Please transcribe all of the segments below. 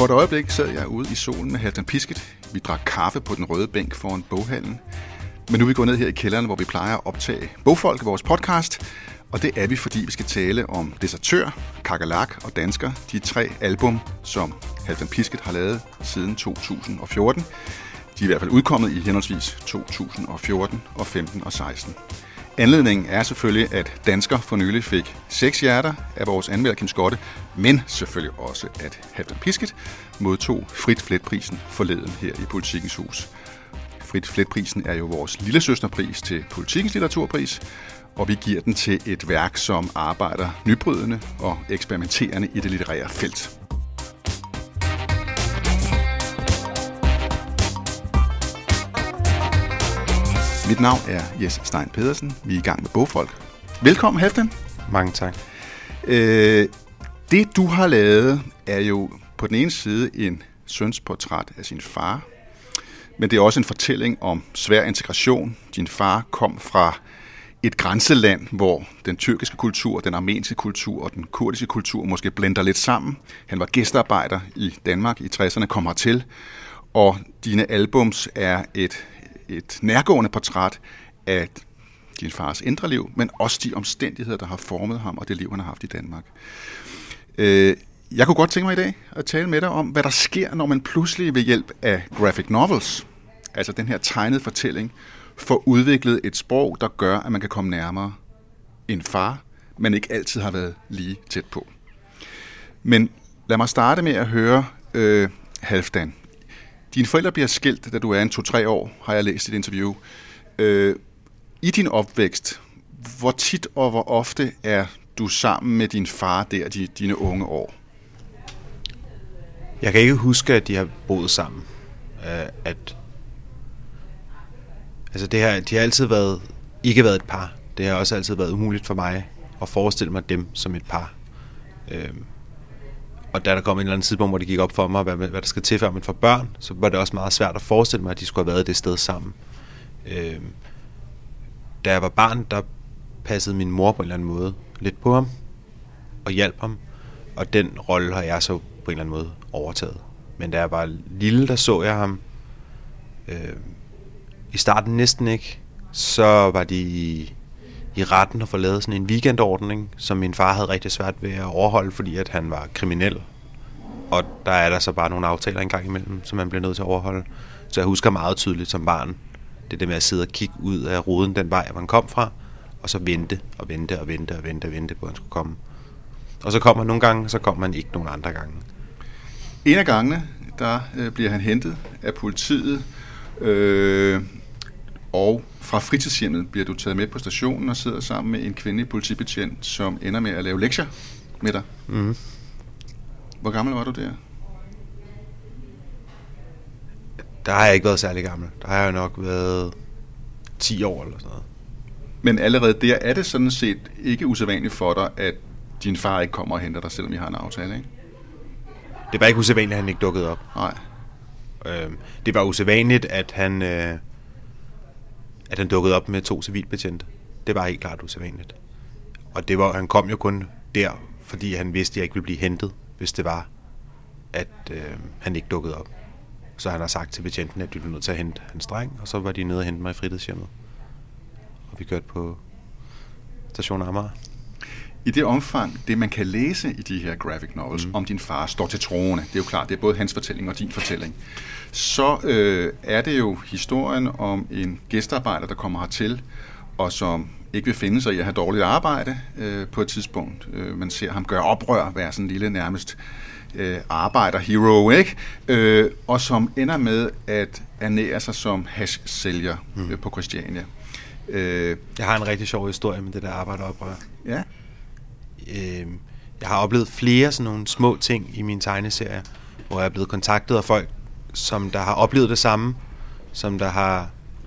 For et øjeblik sad jeg ude i solen med Halfdan Pisket. Vi drak kaffe på den røde bænk foran boghallen. Men nu er vi gået ned her i kælderen, hvor vi plejer at optage Bogfolk i vores podcast. Og det er vi, fordi vi skal tale om Desertør, Kakerlak og Dansker. De 3 album, som Halfdan Pisket har lavet siden 2014. De er i hvert fald udkommet i henholdsvis 2014 og 15 og 16. Anledningen er selvfølgelig, at Dansker for nylig fik 6 hjerter af vores anmelder Kim Skotte, men selvfølgelig også, at Halfdan Pisket modtog Frit Flet-prisen forleden her i Politikens Hus. Frit Flet-prisen er jo vores lillesøsterpris til Politikens Litteraturpris, og vi giver den til et værk, som arbejder nybrydende og eksperimenterende i det litterære felt. Mit navn er Jes Stein Pedersen. Vi er i gang med Bogfolk. Velkommen, Halfdan. Mange tak. Det, du har lavet, er jo på den ene side en søns portræt af sin far, men det er også en fortælling om svær integration. Din far kom fra et grænseland, hvor den tyrkiske kultur, den armenske kultur og den kurdiske kultur måske blender lidt sammen. Han var gæstearbejder i Danmark i 60'erne, kom hertil, og dine albums er et nærgående portræt af din fars indre liv, men også de omstændigheder, der har formet ham og det liv, han har haft i Danmark. Jeg kunne godt tænke mig i dag at tale med dig om, hvad der sker, når man pludselig ved hjælp af graphic novels, altså den her tegnede fortælling, får udviklet et sprog, der gør, at man kan komme nærmere en far, men ikke altid har været lige tæt på. Men lad mig starte med at høre Halfdan. Dine forældre bliver skilt, da du er 2-3 år, har jeg læst i et interview. I din opvækst, hvor tit og hvor ofte er du sammen med din far der dine unge år? Jeg kan ikke huske, at de har boet sammen. De har altid ikke været et par. Det har også altid været umuligt for mig at forestille mig dem som et par. Og da der kom en eller anden tidspunkt, hvor det gik op for mig, hvad der skal til, før man får børn, så var det også meget svært at forestille mig, at de skulle have været det sted sammen. Da jeg var barn, der passede min mor på en eller anden måde lidt på ham og hjalp ham. Og den rolle har jeg så på en eller anden måde overtaget. Men da jeg var lille, der så jeg ham i starten næsten ikke. Så var de i retten og få lavet sådan en weekendordning, som min far havde rigtig svært ved at overholde, fordi at han var kriminel. Og der er der så bare nogle aftaler en gang imellem, som man bliver nødt til at overholde. Så jeg husker meget tydeligt som barn, det med at sidde og kigge ud af ruden den vej, hvor han kom fra, og så vente på, at han skulle komme. Og så kom han nogle gange, så kom han ikke nogen andre gange. En af gangene, der bliver han hentet af politiet, og fra fritidshjemmet bliver du taget med på stationen og sidder sammen med en kvindelig politibetjent, som ender med at lave lektier med dig. Mm. Hvor gammel var du der? Der har jeg ikke været særlig gammel. Der har jeg nok været 10 år eller sådan noget. Men allerede der er det sådan set ikke usædvanligt for dig, at din far ikke kommer og henter dig, selvom I har en aftale, ikke? Det var ikke usædvanligt, at han ikke dukkede op. Nej. Det var usædvanligt, at han dukkede op med 2 civilbetjente. Det var helt klart usædvanligt. Og han kom jo kun der, fordi han vidste, at jeg ikke ville blive hentet, hvis det var, at han ikke dukkede op. Så han har sagt til betjenten, at de blev nødt til at hente hans dreng, og så var de nede og hente mig i fritidshjemmet. Og vi kørte på station Amager. I det omfang, det man kan læse i de her graphic novels om din far, står til troende, det er jo klart, det er både hans fortælling og din fortælling, så er det jo historien om en gæstearbejder, der kommer hertil, og som ikke vil finde sig i at have dårligt arbejde på et tidspunkt. Man ser ham gøre oprør, være sådan en lille nærmest arbejder-hero, ikke? Og som ender med at ernære sig som hashsælger på Christiania. Jeg har en rigtig sjov historie med det der arbejderoprør. Ja. Jeg har oplevet flere sådan nogle små ting i min tegneserie, hvor jeg er blevet kontaktet af folk, som der har oplevet det samme, som der har...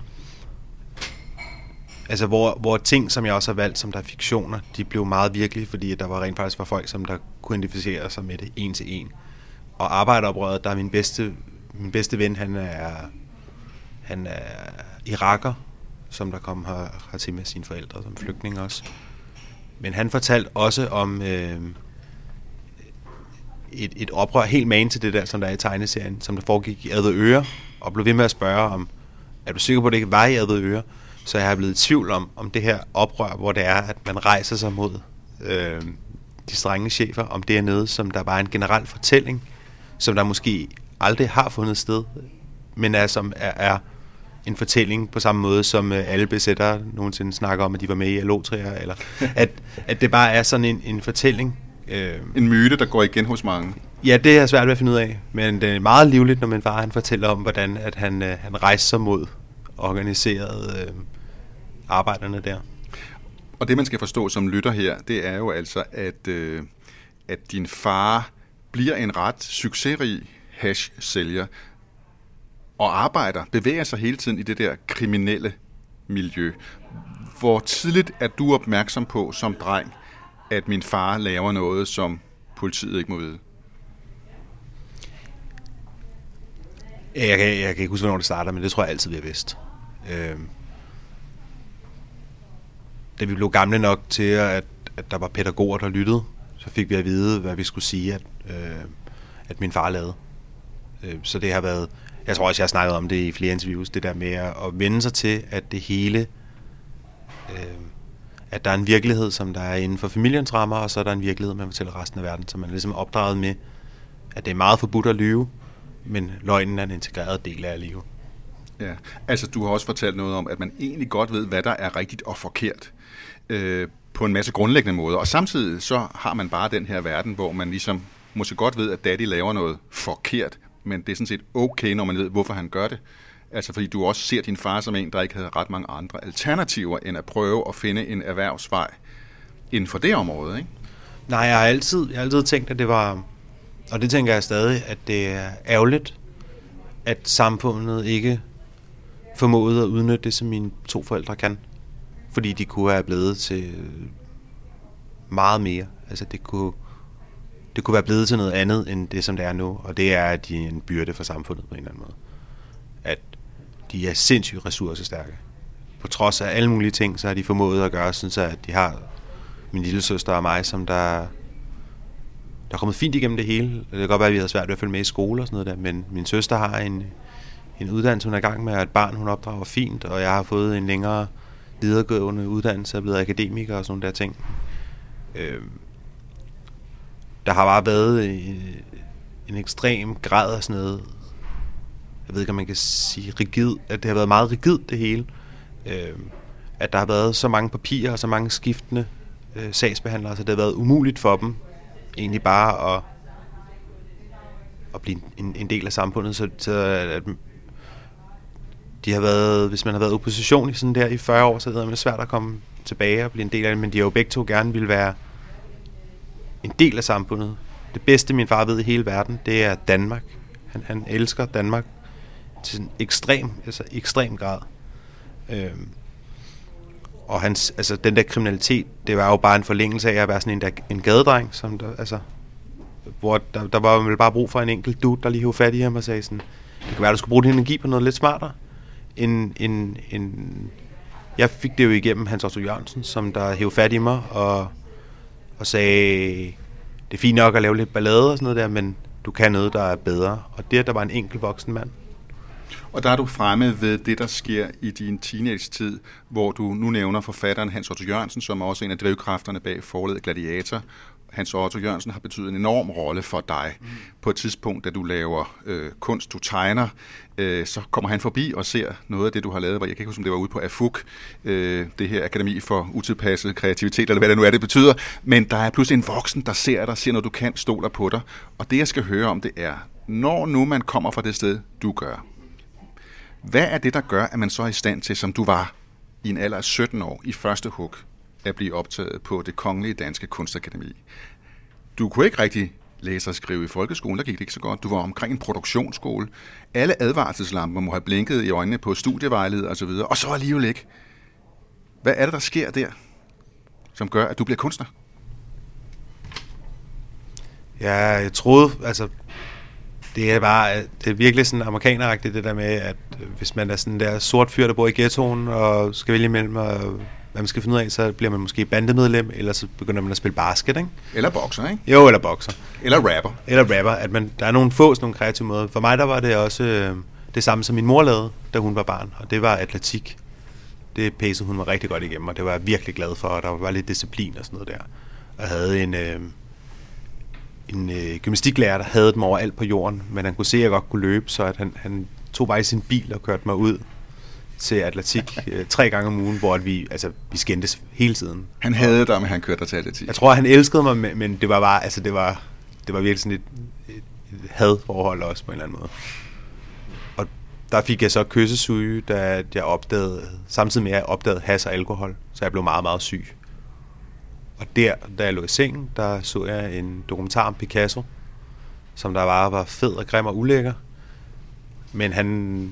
Altså, hvor ting, som jeg også har valgt, som der er fiktioner, de blev meget virkelige, fordi der var rent faktisk folk, som der kunne identificere sig med det en til en. Og arbejderoprøret, der er min bedste ven, han er iraker, som der kom hertil med sine forældre som flygtning også. Men han fortalte også om et oprør helt magen til det der, som der er i tegneserien, som der foregik i Avedøre, og blev ved med at spørge om, er du sikker på, at det ikke var i Avedøre? Så jeg er blevet i tvivl om det her oprør, hvor det er, at man rejser sig mod de strenge chefer, om det er noget, som der bare er en generel fortælling, som der måske aldrig har fundet sted, men som er en fortælling på samme måde, som alle besættere nogensinde snakker om, at de var med i Allotria, eller at det bare er sådan en fortælling. En myte, der går igen hos mange. Ja, det er svært ved at finde ud af, men det er meget livligt, når min far han fortæller om, hvordan at han rejser sig mod organiserede arbejderne der. Og det, man skal forstå som lytter her, det er jo altså, at din far bliver en ret succesrig hash-sælger, og bevæger sig hele tiden i det der kriminelle miljø. Hvor tidligt er du opmærksom på som dreng, at min far laver noget, som politiet ikke må vide? Jeg kan ikke huske, hvornår det starter, men det tror jeg altid, vi har vidst. Da vi blev gamle nok til, at der var pædagoger, der lyttede, så fik vi at vide, hvad vi skulle sige, at min far lavede. Så det har været... Jeg tror også, jeg har snakket om det i flere interviews, det der med at vende sig til, at det hele... at der er en virkelighed, som der er inden for familiens rammer, og så er der en virkelighed, man fortæller resten af verden, så man er ligesom opdraget med, at det er meget forbudt at lyve, men løgnen er en integreret del af at lyve. Ja, altså du har også fortalt noget om, at man egentlig godt ved, hvad der er rigtigt og forkert, på en masse grundlæggende måder, og samtidig så har man bare den her verden, hvor man ligesom måske godt ved, at daddy laver noget forkert, men det er sådan set okay, når man ved, hvorfor han gør det. Altså fordi du også ser din far som en, der ikke havde ret mange andre alternativer, end at prøve at finde en erhvervsvej inden for det område, ikke? Nej, jeg har altid tænkt, at det var, og det tænker jeg stadig, at det er ærgerligt, at samfundet ikke formåede at udnytte det, som mine 2 forældre kan. Fordi de kunne have blevet til meget mere. Altså det kunne være blevet til noget andet, end det, som det er nu. Og det er, at de er en byrde for samfundet på en eller anden måde. At de er sindssygt ressourcestærke. På trods af alle mulige ting, så har de formået at gøre sådan, så at de har min lille søster og mig, som der er kommet fint igennem det hele. Det kan godt være, at vi havde svært ved at følge med i skole og sådan noget der, men min søster har en uddannelse, hun er i gang med, og et barn, hun opdrager fint, og jeg har fået en længere videregående uddannelse, er blevet akademiker og sådan nogle der ting. Der har bare været en ekstrem grad af sådan noget, jeg ved ikke, om man kan sige rigid, at det har været meget rigidt det hele. At der har været så mange papirer og så mange skiftende sagsbehandlere, så det har været umuligt for dem egentlig bare at blive en del af samfundet. Så at de har været, hvis man har været opposition i sådan der i 40 år, så er det svært at komme tilbage og blive en del af det, men de har jo begge to gerne ville være en del af samfundet. Det bedste, min far ved i hele verden, det er Danmark. Han elsker Danmark til en ekstrem grad. Og den der kriminalitet, det var jo bare en forlængelse af at være sådan en gadedreng, som der, hvor der var vel bare brug for en enkelt dude, der lige hævde fat i ham og sagde sådan, det kan være, du skulle bruge din energi på noget lidt smartere. Jeg fik det jo igennem Hans Otto Jørgensen, som der hævde fat i mig og sagde, det er fint nok at lave lidt ballade og sådan noget der, men du kan noget, der er bedre. Og det, der var en enkelt voksen mand. Og der er du fremme ved det, der sker i din teenage-tid, hvor du nu nævner forfatteren Hans Otto Jørgensen, som er også en af drivkræfterne bag forlaget Gladiator. Hans Otto Jørgensen har betydet en enorm rolle for dig. På et tidspunkt, da du laver kunst, du tegner, så kommer han forbi og ser noget af det, du har lavet, hvor jeg kan ikke huske, om det var ude på AFUK, det her Akademi for Utilpasset Kreativitet, eller hvad det nu er, det betyder. Men der er pludselig en voksen, der ser dig, ser noget, du kan, stoler på dig. Og det, jeg skal høre om, det er, når nu man kommer fra det sted, du gør, hvad er det, der gør, at man så er i stand til, som du var i en alder af 17 år, i første hug, at blive optaget på Det Kongelige Danske Kunstakademi? Du kunne ikke rigtig læse og skrive i folkeskolen, der gik det ikke så godt. Du var omkring en produktionsskole. Alle advarselslamper må have blinket i øjnene på studievejleder osv., og så alligevel ikke. Hvad er det, der sker der, som gør, at du bliver kunstner? Ja, jeg troede, det er virkelig sådan amerikaneragtigt, det der med, at hvis man er sådan der sort fyr, der bor i ghettoen, og skal vælge mellem at hvad man skal finde ud af, så bliver man måske bandemedlem, eller så begynder man at spille basket, ikke? Eller bokser, ikke? Jo, eller bokser. Eller rapper. Eller rapper, at der er nogle kreative måder. For mig der var det også det samme, som min mor lavede, da hun var barn, og det var atletik. Det pacede hun var rigtig godt igennem, og det var jeg virkelig glad for, og der var lidt disciplin og sådan noget der. Og jeg havde en gymnastiklærer, der havde dem overalt på jorden, men han kunne se, at jeg godt kunne løbe, så at han tog bare i sin bil og kørte mig ud til atletik 3 gange om ugen, hvor vi skændtes hele tiden. Han havde dig, men han kørte dig til atletik. Jeg tror, han elskede mig, men det var bare, det var virkelig sådan et hadforhold også på en eller anden måde. Og der fik jeg så kyssesyge, da jeg opdagede, samtidig med at jeg opdagede hash og alkohol, så jeg blev meget, meget syg. Og da jeg lå i sengen, der så jeg en dokumentar om Picasso, som der var fed og grim og ulækker. Men han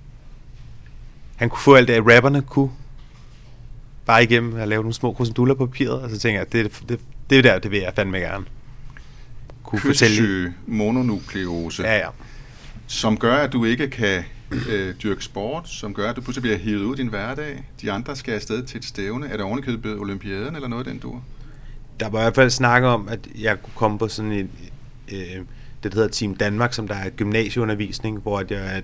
kunne få alt det, at rapperne kunne, bare igennem at lave nogle små kruseduller på papiret, og så tænker jeg, det vil jeg fandme gerne kunne kyssesyge, mononukleose, ja. Som gør, at du ikke kan dyrke sport, som gør, at du pludselig bliver hivet ud i din hverdag. De andre skal afsted til et stævne. Er det ovenikøbet olympiaden eller noget af den dur? Der var i hvert fald snak om, at jeg kunne komme på sådan en, det hedder Team Danmark, som der er gymnasieundervisning, hvor de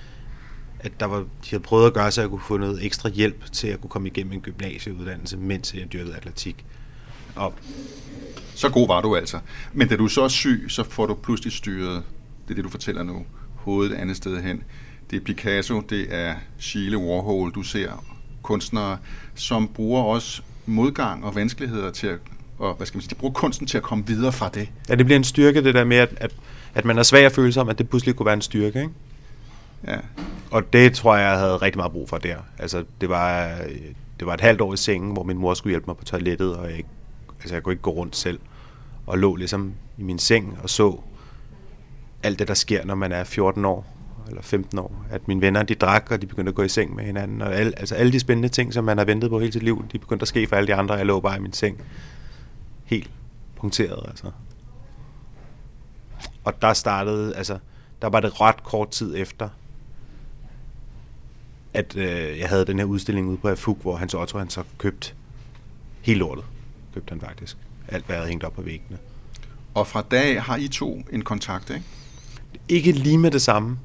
havde prøvet at gøre, så jeg kunne få noget ekstra hjælp til at kunne komme igennem en gymnasieuddannelse, mens jeg dyrkede atletik. Og så god var du altså. Men da du så er syg, så får du pludselig styret, det er det, du fortæller nu, hovedet et andet sted hen. Det er Picasso, det er Sheila Warhol, du ser kunstnere, som bruger også modgang og vanskeligheder til at, og hvad skal man sige, de bruger kunsten til at komme videre fra det. Ja, det bliver en styrke, det der med, at man er svag at føle sig om, at det pludselig kunne være en styrke, ikke? Ja. Og det tror jeg havde rigtig meget brug for der. Altså, det var et halvt år i sengen, hvor min mor skulle hjælpe mig på toilettet, og jeg kunne ikke gå rundt selv. Og lå ligesom i min seng og så alt det, der sker, når man er 14 år eller 15 år. At mine venner, de drak, og de begyndte at gå i seng med hinanden. Og alle de spændende ting, som man har ventet på hele sit liv, de begyndte at ske for alle de andre. Jeg lå bare i min seng. Helt punkteret, altså. Og der var det ret kort tid efter, at jeg havde den her udstilling ude på Afug, hvor Hans Otto han så købte hele lortet. Købte han faktisk. Alt, hvad jeg havde hængt op på væggene. Og fra dag har I to en kontakt, ikke? Ikke lige med det samme.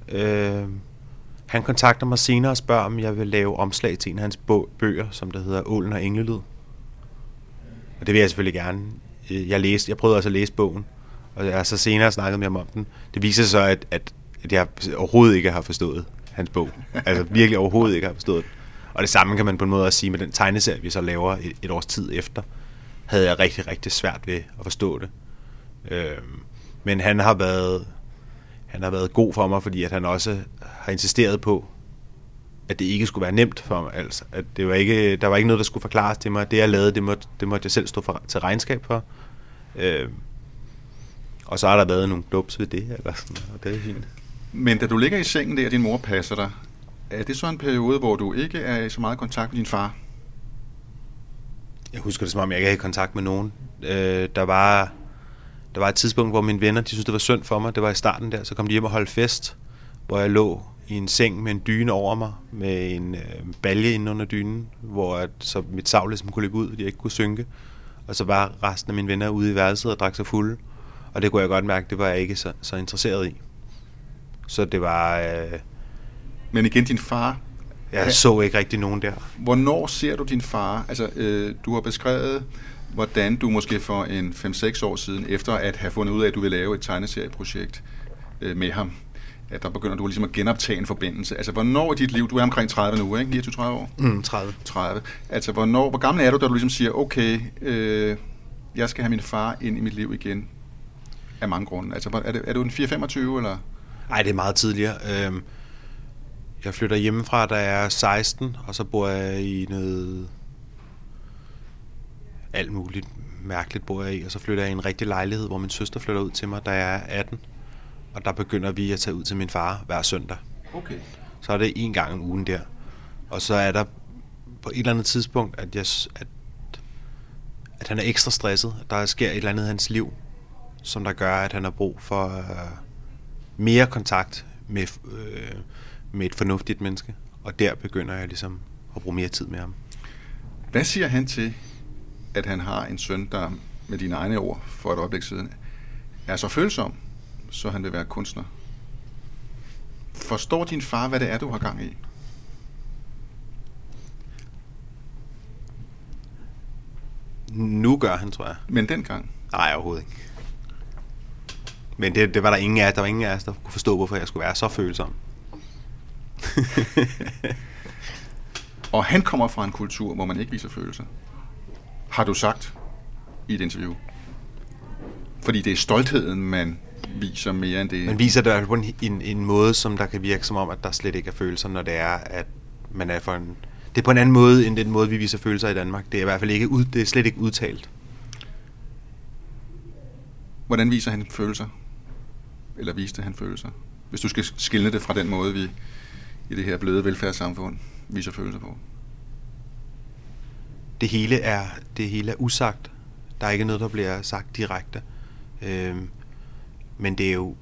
Han kontakter mig senere og spørger, om jeg vil lave omslag til en af hans bøger, som der hedder Ålen og Englelyd. Og det vil jeg selvfølgelig gerne. Jeg prøvede også at læse bogen, og jeg har så senere snakket med ham om den. Det viser sig så, at jeg overhovedet ikke har forstået hans bog. Altså virkelig overhovedet ikke har forstået den. Og det samme kan man på en måde også sige med den tegneserie, vi så laver et års tid efter, havde jeg rigtig, rigtig svært ved at forstå det. Men han har været god for mig, fordi at han også har insisteret på, at det ikke skulle være nemt for mig. Altså, at der var ikke noget, der skulle forklares til mig. Det jeg lavede, det måtte jeg selv stå til regnskab for. Og så har der været nogle dubs ved det, eller sådan, og det er fint. Men da du ligger i sengen der, og din mor passer dig, er det så en periode, hvor du ikke er i så meget kontakt med din far? Jeg husker det, som om jeg ikke havde kontakt med nogen. Der var et tidspunkt, hvor mine venner, de synes, det var synd for mig. Det var i starten der, så kom de hjem og holdt fest, hvor jeg lå i en seng med en dyne over mig, med en balje inde under dynen, hvor så mit savl ligesom kunne løbe ud, fordi jeg ikke kunne synke. Og så var resten af mine venner ude i værelset og drak sig fulde. Og det kunne jeg godt mærke, det var jeg ikke så interesseret i. Så det var... Men igen, din far... Jeg så ikke rigtig nogen der. Hvornår ser du din far? Altså, du har beskrevet, hvordan du måske for en 5-6 år siden, efter at have fundet ud af, at du vil lave et tegneserieprojekt med ham, at der begynder du ligesom at genoptage en forbindelse. Altså, hvornår i dit liv, du er omkring 30 nu, ikke? 29-30 år? 30. Altså, hvor gammel er du, da du ligesom siger, okay, jeg skal have min far ind i mit liv igen, af mange grunde. Altså, er du en 4-25, eller? Nej, det er meget tidligere. Jeg flytter hjemmefra, da jeg er 16, og så bor jeg i noget alt muligt mærkeligt bor jeg i, og så flytter jeg i en rigtig lejlighed, hvor min søster flytter ud til mig, da jeg er 18, og der begynder vi at tage ud til min far hver søndag. Okay. Så er det 1 gang om ugen der, og så er der på et eller andet tidspunkt, at han er ekstra stresset, at der sker et eller andet i hans liv, som der gør, at han har brug for mere kontakt med et fornuftigt menneske, og der begynder jeg ligesom at bruge mere tid med ham. Hvad siger han til, at han har en søn, der med dine egne ord for et øjeblik siden er så følsom, så han vil være kunstner? Forstår din far, hvad det er, du har gang i? Nu gør han, tror jeg. Men dengang? Nej, overhovedet ikke. Men det var der ingen af os, der kunne forstå, hvorfor jeg skulle være så følsom. Og han kommer fra en kultur, hvor man ikke viser følelser. Har du sagt i et interview? Fordi det er stoltheden, man viser mere end det. Man viser det på en måde, som der kan virke som om, at der slet ikke er følelser, når det er, at man er for en... Det er på en anden måde, end den måde, vi viser følelser i Danmark. Det er i hvert fald ikke det er slet ikke udtalt. Hvordan viser han følelser? Eller viste han følelser? Hvis du skal skille det fra den måde, vi i det her bløde velfærdssamfund viser følelser på. Det hele er usagt. Der er ikke noget, der bliver sagt direkte. Men det er jo...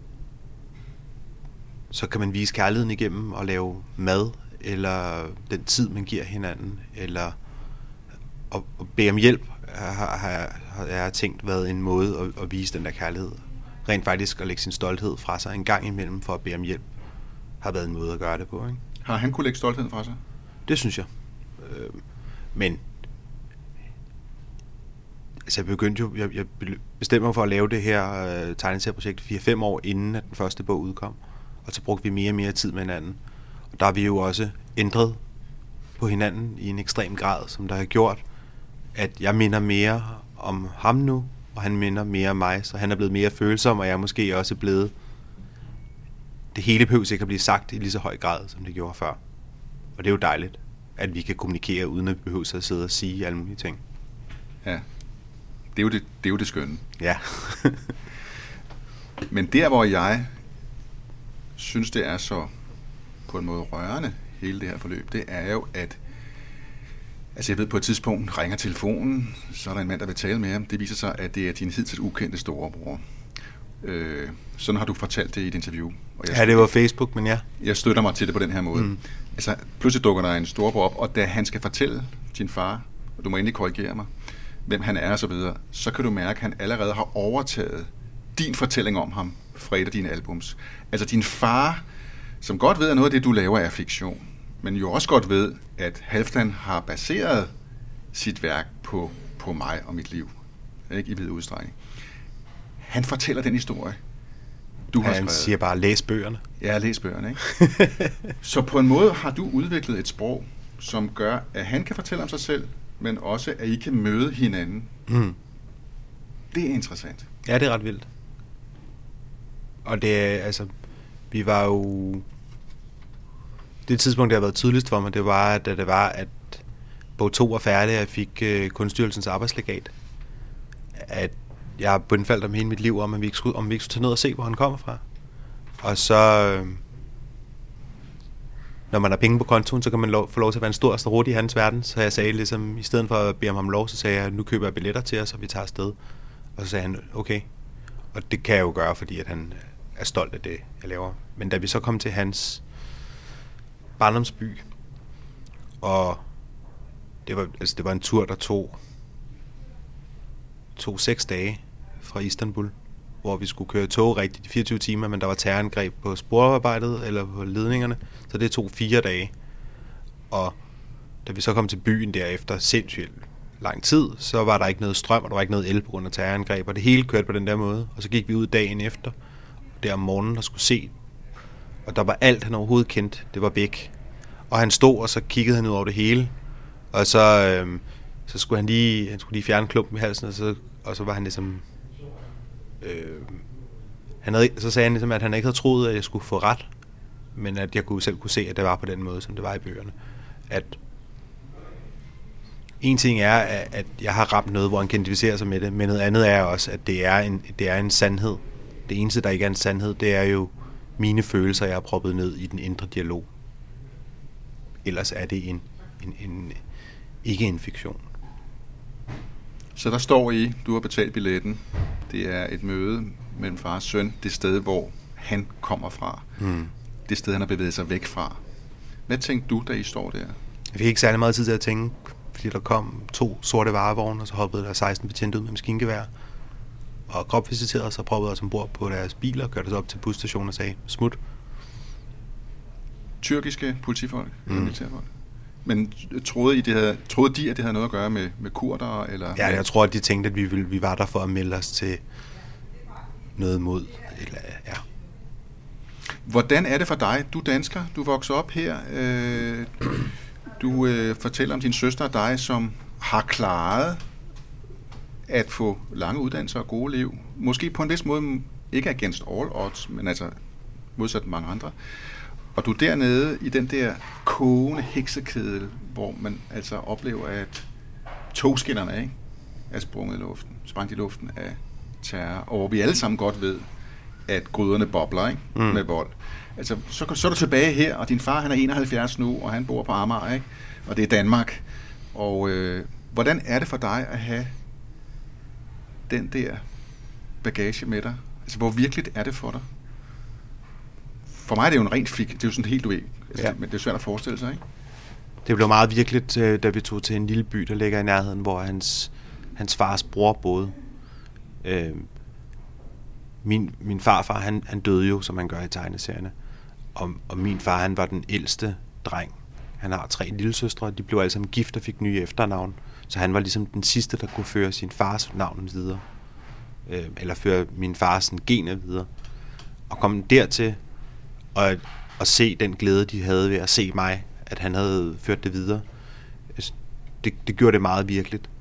Så kan man vise kærligheden igennem og lave mad, eller den tid, man giver hinanden, eller at bede om hjælp, har jeg tænkt været en måde at vise den der kærlighed. Rent faktisk at lægge sin stolthed fra sig en gang imellem for at bede om hjælp, har været en måde at gøre det på. Ikke? Har han kunne lægge stoltheden fra sig? Det synes jeg. Men altså jeg begyndte jo, jeg bestemte mig for at lave det her tegneserieprojekt 4-5 år inden at den første bog udkom. Og så brugte vi mere og mere tid med hinanden. Og der har vi jo også ændret på hinanden i en ekstrem grad, som der har gjort, at jeg minder mere om ham nu, og han minder mere om mig, så han er blevet mere følsom, og jeg er måske også blevet... Det hele behøver ikke at blive sagt i lige så høj grad, som det gjorde før. Og det er jo dejligt, at vi kan kommunikere, uden at vi behøver at sidde og sige alle mulige ting. Ja, det er jo det skønne. Ja. Men der, hvor jeg synes, det er så på en måde rørende, hele det her forløb, det er jo, at altså jeg ved, på et tidspunkt ringer telefonen, så er der en mand, der vil tale med ham. Det viser sig, at det er din hidtil ukendte storebror. Sådan har du fortalt det i et interview. Og Ja, det var Facebook, men ja. Jeg støtter mig til det på den her måde. Mm. Altså, pludselig dukker der en storebror op, og da han skal fortælle din far, og du må endelig korrigere mig, hvem han er og så videre, så kan du mærke, at han allerede har overtaget din fortælling om ham fra et af dine albums. Altså din far, som godt ved, at noget af det, du laver, er fiktion, men jo også godt ved, at Halfdan har baseret sit værk på mig og mit liv, ikke i vid udstrækning. Han fortæller den historie, du har skrevet. Han siger bare, læs bøgerne. Ja, læs bøgerne, ikke? Så på en måde har du udviklet et sprog, som gør, at han kan fortælle om sig selv, men også, at I kan møde hinanden. Mm. Det er interessant. Ja, det er ret vildt. Og det er, altså, vi var jo... Det tidspunkt, der har været tydeligst for mig, det var, at bog 2 var færdig, og jeg fik Kunststyrelsens arbejdslegat. At jeg bundfaldt om hele mit liv, om vi ikke skulle tage ned og se, hvor han kommer fra. Og så... når man har penge på kontoen, så kan man få lov til at være en stor starot i hans verden. Så jeg sagde ligesom, i stedet for at bede ham om lov, så sagde jeg, nu køber jeg billetter til os, og vi tager afsted. Og så sagde han, okay. Og det kan jeg jo gøre, fordi at han er stolt af det, jeg laver. Men da vi så kom til hans barndomsby, og det var en tur, der tog 6 dage fra Istanbul, hvor vi skulle køre tog rigtigt i 24 timer, men der var terrorangreb på sporarbejdet eller på ledningerne, så det tog 4 dage. Og da vi så kom til byen derefter sindssygt lang tid, så var der ikke noget strøm, og der var ikke noget el på grund af terrorangreb, og det hele kørte på den der måde. Og så gik vi ud dagen efter, der om morgenen, og skulle se, og der var alt, han overhovedet kendte, det var væk. Og han stod, og så kiggede han ud over det hele, og så skulle han lige fjerne klumpen i halsen, og så var han ligesom... så sagde han ligesom, at han ikke havde troet, at jeg skulle få ret, men at jeg selv kunne se, at det var på den måde, som det var i bøgerne. At en ting er, at jeg har ramt noget, hvor han kan identificere sig med det, men noget andet er også, at det er en sandhed. Det eneste, der ikke er en sandhed, det er jo mine følelser, jeg har proppet ned i den indre dialog. Ellers er det ikke en fiktion. Så der står I, du har betalt billetten. Det er et møde mellem far og søn, det sted, hvor han kommer fra. Mm. Det sted, han har bevæget sig væk fra. Hvad tænkte du, da I står der? Jeg fik ikke særlig meget tid til at tænke. fordi der kom 2 sorte varevogne, og så hoppede der 16 betjente ud med maskingevær og kropsvisiterede os og proppede os ombord på deres biler og kørte os op til busstationen og sagde, smut. Tyrkiske politifolk, militærfolk. Men troede de, at det havde noget at gøre med kurdere? Eller? Ja, jeg tror, at de tænkte, at vi var der for at melde os til noget mod. Eller, ja. Hvordan er det for dig? Du er dansker, du vokser op her. Du fortæller om din søster og dig, som har klaret at få lange uddannelser og gode liv. Måske på en vis måde ikke against all odds, men altså modsat mange andre. Og du er dernede i den der kogende heksekedel, hvor man altså oplever, at togskinnerne ikke, er sprængt i luften af terror, og hvor vi alle sammen godt ved, at gryderne bobler ikke, med vold. Altså, så er du tilbage her, og din far han er 71 nu, og han bor på Amager, ikke? Og det er Danmark. Og hvordan er det for dig at have den der bagage med dig? Altså, hvor virkeligt er det for dig? For mig er det jo en rent fik. Det er jo sådan helt altså, men det er svært at forestille sig, ikke? Det blev meget virkeligt, da vi tog til en lille by, der ligger i nærheden, hvor hans fars bror boede. Min farfar, han døde jo, som han gør i tegneserierne. Og min far, han var den ældste dreng. Han har 3 lillesøstre, de blev alle sammen gift og fik nye efternavn. Så han var ligesom den sidste, der kunne føre sin fars navn videre. Eller føre min fars gener videre. Og komme dertil og se den glæde, de havde ved at se mig, at han havde ført det videre. Det gjorde det meget virkeligt.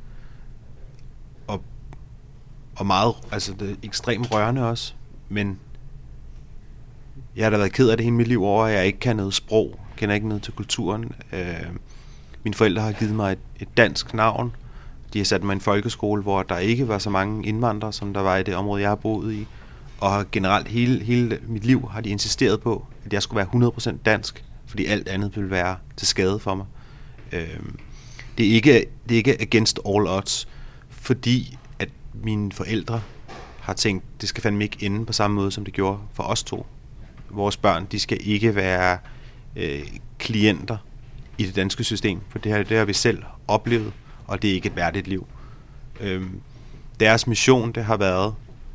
Og meget, altså det er ekstremt rørende også, men jeg har da været ked af det hele mit liv over, at jeg ikke kan noget sprog, kender ikke noget til kulturen. Mine forældre har givet mig et dansk navn. De har sat mig i en folkeskole, hvor der ikke var så mange indvandrere, som der var i det område, jeg har boet i. Og generelt hele mit liv har de insisteret på, at jeg skulle være 100% dansk, fordi alt andet ville være til skade for mig. Det er ikke against all odds, fordi at mine forældre har tænkt, det skal fandme ikke ende på samme måde, som det gjorde for os to. Vores børn, de skal ikke være klienter i det danske system, for det har vi selv oplevet, og det er ikke et værdigt liv. Deres mission, det har været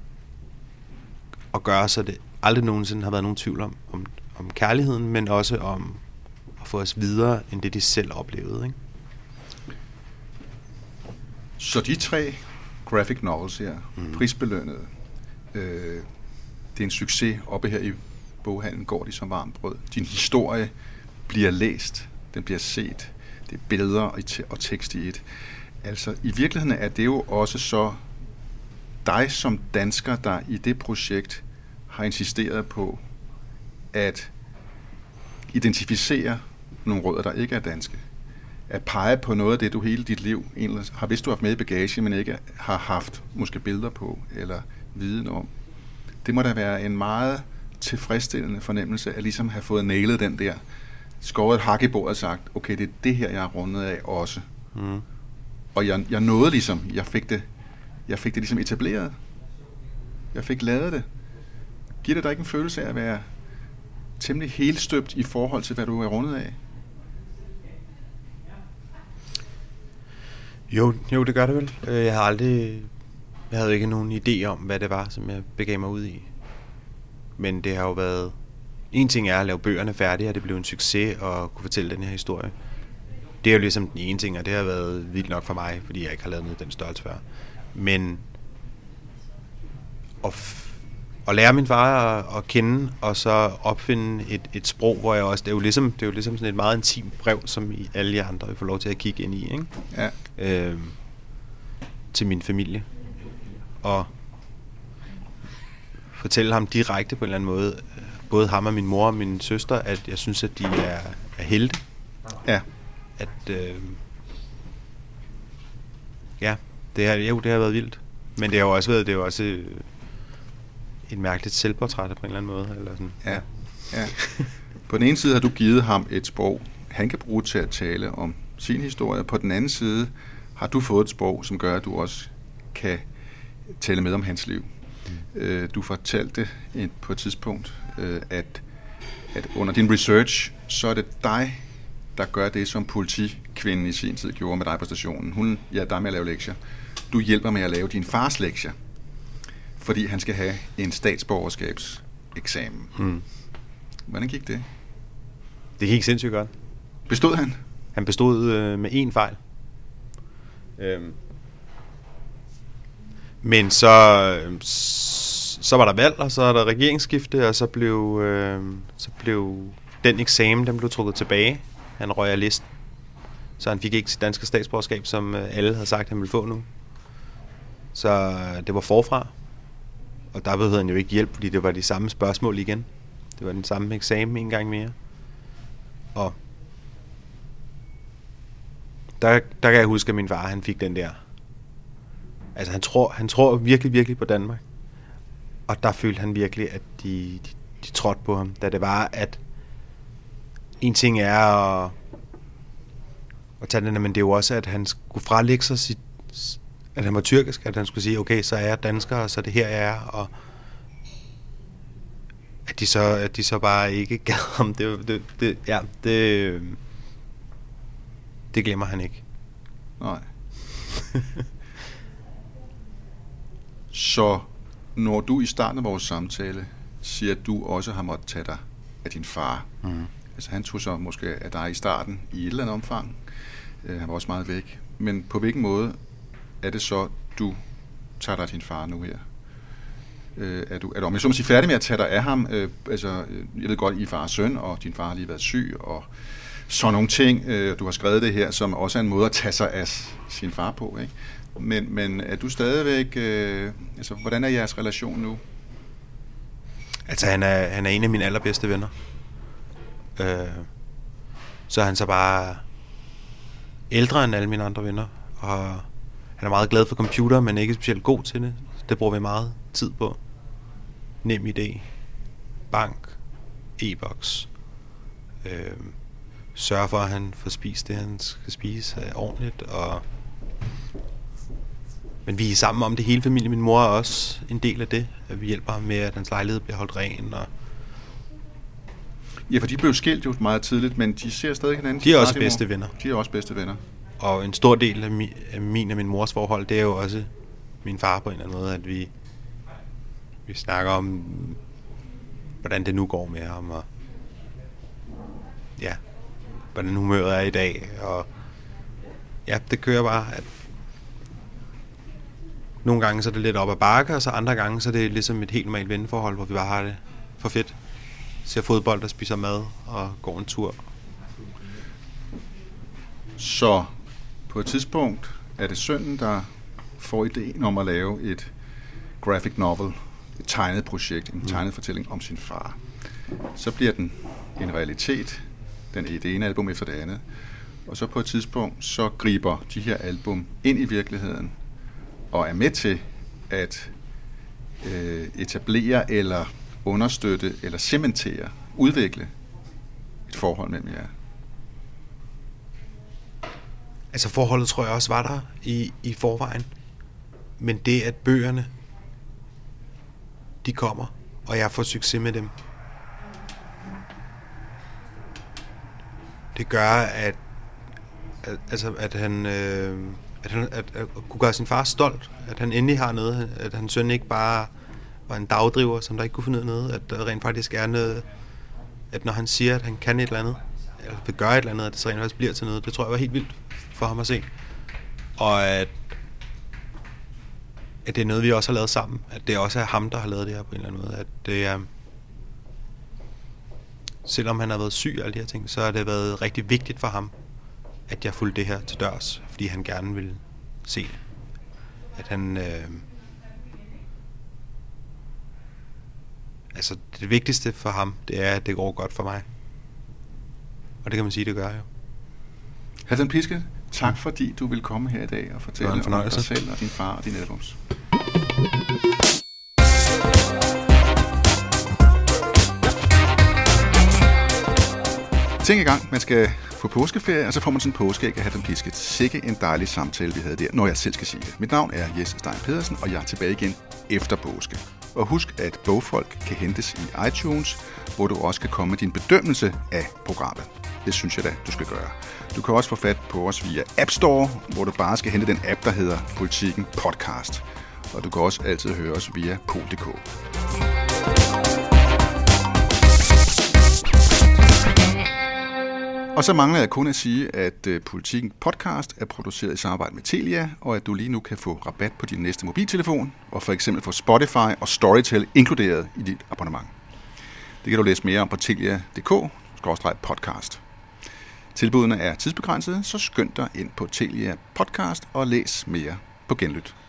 at gøre, så det aldrig nogensinde har været nogen tvivl om kærligheden, men også om at få os videre, end det de selv oplevede, ikke? Så de 3 graphic novels her, prisbelønnede, det er en succes oppe her i boghandlen, går de som varmt brød. Din historie bliver læst, den bliver set, det er billeder og tekst i et. Altså, i virkeligheden er det jo også så dig som dansker, der i det projekt har insisteret på at identificere nogle rødder, der ikke er danske. At pege på noget af det, du hele dit liv har vidst, du har haft med i bagage, men ikke har haft måske billeder på eller viden om. Det må da være en meget tilfredsstillende fornemmelse at ligesom have fået nailet den der, skåret et hak i bordet og sagt, okay, det er det her, jeg er rundet af også. Og jeg nåede ligesom, jeg fik det ligesom etableret. Jeg fik lavet det. Giver det dig ikke en følelse af at være temmelig helstøbt i forhold til, hvad du er rundet af? Jo, det gør det vel. Jeg havde ikke nogen idé om, hvad det var, som jeg begav mig ud i. Men det har jo været... En ting er at lave bøgerne færdige, og det blev en succes at kunne fortælle den her historie. Det er jo ligesom den ene ting, og det har været vildt nok for mig, fordi jeg ikke har lavet noget den størrelse før. Men at lære min far at kende, og så opfinde et sprog, hvor jeg også... Det er jo ligesom sådan et meget intimt brev, som I alle jer andre vil få lov til at kigge ind i, ikke? Ja. Til min familie. Og fortælle ham direkte på en eller anden måde, både ham og min mor og min søster, at jeg synes, at de er helte. Ja. At det har været vildt. Men det har jo også været et mærkeligt selvportræt på en eller anden måde. Eller sådan. Ja. På den ene side har du givet ham et sprog, han kan bruge til at tale om sin historie. På den anden side har du fået et sprog, som gør, at du også kan tale med om hans liv. Du fortalte på et tidspunkt, at under din research, så er det dig, der gør det, som politikvinden i sin tid gjorde med dig på stationen. Hun hjælper dig med at lave lektier. Du hjælper med at lave din fars lektier, fordi han skal have en statsborgerskabseksamen. Hvordan gik det? Det gik sindssygt godt. Bestod han? Han bestod med 1 fejl. Men så var der valg, og så er der regeringsskifte, og så blev den eksamen, den blev trukket tilbage. Han røg af listen. Så han fik ikke sit danske statsborgerskab, som alle havde sagt, han ville få nu. Så det var forfra. Og der behøvede han jo ikke hjælp, fordi det var de samme spørgsmål igen. Det var den samme eksamen en gang mere. Og der kan jeg huske, at min far, han fik den der. Altså han tror virkelig, virkelig på Danmark. Og der følte han virkelig, at de trådte på ham. Da det var, at en ting er at tage den, men det er jo også, at han skulle frelægge sig at han var tyrkisk, at han skulle sige, okay, så er jeg dansker, og så er det her, jeg er, og at de så bare ikke gad ham. Det glemmer han ikke. Nej. Så når du i starten af vores samtale siger, at du også har måttet tage dig af din far, altså han tog så måske af dig i starten i et eller andet omfang, han var også meget væk, men på hvilken måde er det så, du tager dig af din far nu her? Er du om jeg så må sige færdig med at tage dig af ham? Jeg ved godt, I er far og søn, og din far har lige været syg, og sådan nogle ting. Du har skrevet det her, som også er en måde at tage sig af sin far på, ikke? Men er du stadigvæk... hvordan er jeres relation nu? Altså, han er en af mine allerbedste venner. Så er han så bare ældre end alle mine andre venner, og han er meget glad for computer, men ikke specielt god til det. Det bruger vi meget tid på. NemID, bank, e-boks. Sørge for, at han får spist det, han skal spise ordentligt. Men vi er sammen om det hele familien. Min mor er også en del af det. Vi hjælper ham med, at hans lejlighed bliver holdt ren. Ja, for de blev skilt jo meget tidligt, men de ser stadig hinanden. De er også bedste venner. De er også bedste venner. Og en stor del af min og min mors forhold, det er jo også min far på en eller anden måde, at vi snakker om, hvordan det nu går med ham, og ja, hvordan humøret er i dag, og ja, det kører bare, at nogle gange så er det lidt op ad bakke, og så andre gange så er det ligesom et helt normalt venneforhold, hvor vi bare har det for fedt. Ser fodbold, der spiser mad og går en tur. Så på et tidspunkt er det sønnen, der får ideen om at lave et graphic novel, et tegnet projekt, en tegnet fortælling om sin far. Så bliver den en realitet, det ene album efter det andet. Og så på et tidspunkt, så griber de her album ind i virkeligheden, og er med til at etablere eller understøtte eller cementere, udvikle et forhold mellem jer. Altså forholdet tror jeg også var der i forvejen. Men det at bøgerne, de kommer, og jeg får succes med dem, det gør, at han kunne gøre sin far stolt, at han endelig har noget, at hans søn ikke bare var en dagdriver, som der ikke kunne finde ud af noget, at der rent faktisk er noget, at når han siger, at han kan et eller andet, eller vil gøre et eller andet, at det så rent faktisk bliver til noget. Det tror jeg var helt vildt for ham at se. Og at det er noget, vi også har lavet sammen. At det også er ham, der har lavet det her på en eller anden måde. At det er, selvom han har været syg og alle de her ting, så har det været rigtig vigtigt for ham, at jeg fulgte det her til dørs, fordi han gerne ville se det. At han... altså, det vigtigste for ham, det er, at det går godt for mig. Og det kan man sige, det gør jo. Halfdan Pisket, tak fordi du vil komme her i dag og fortælle om dig selv og din far og din albums. Tænk i gang, man skal på påskeferie, og så får man sådan en påskeæg af Halfdan Pisket. Sikke en dejlig samtale, vi havde der, når jeg selv skal sige det. Mit navn er Jes Stein Pedersen, og jeg er tilbage igen efter påske. Og husk, at Bogfolk kan hentes i iTunes, hvor du også kan komme med din bedømmelse af programmet. Det synes jeg da, du skal gøre. Du kan også få fat på os via App Store, hvor du bare skal hente den app, der hedder Politiken Podcast. Og du kan også altid høre os via Pol.dk. Og så mangler jeg kun at sige, at Politiken Podcast er produceret i samarbejde med Telia, og at du lige nu kan få rabat på din næste mobiltelefon, og for eksempel få Spotify og Storytel inkluderet i dit abonnement. Det kan du læse mere om på telia.dk/podcast. Tilbudene er tidsbegrænsede, så skynd dig ind på Telia Podcast og læs mere på genlyt.